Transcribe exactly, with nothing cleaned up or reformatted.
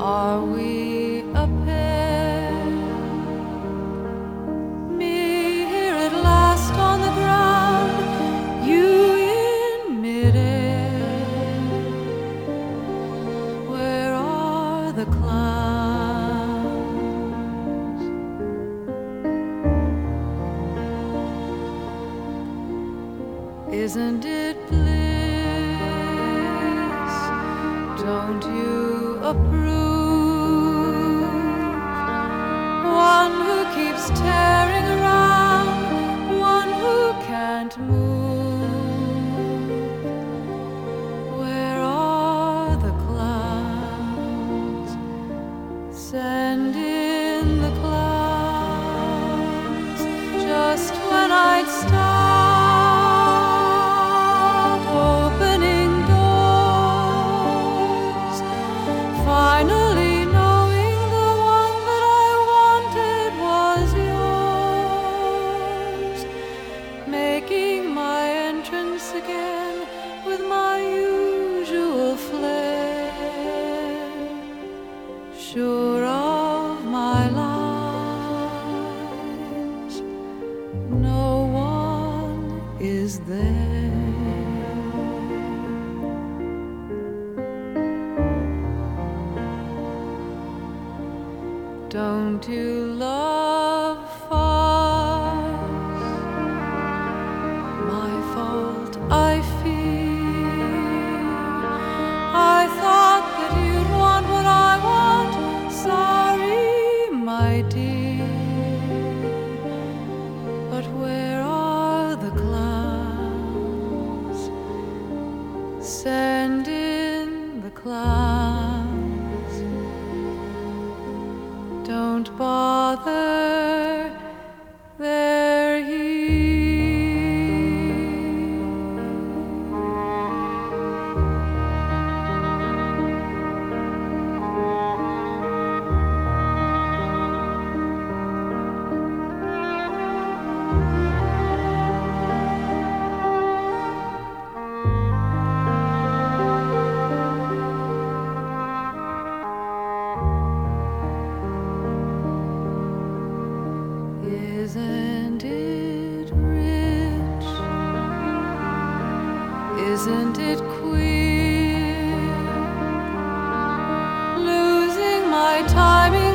Are we a pair? Me here at last on the ground, you in midair. Where are the clouds? Isn't it bliss? Don't you approve? One who keeps tearing around, one who can't move. Where are the clouds? Send in the clouds. Just when I'd start opening doors, finally knowing the one that I wanted was yours, making my entrance again with my usual flair, sure of my lines, no one is there. Don't you love farce? My fault, I fear. I thought that you'd want what I want. Sorry, my dear. But where are the clouds? Send in the clouds. Don't bother, they're here. Isn't it rich? Isn't it queer? Losing my timing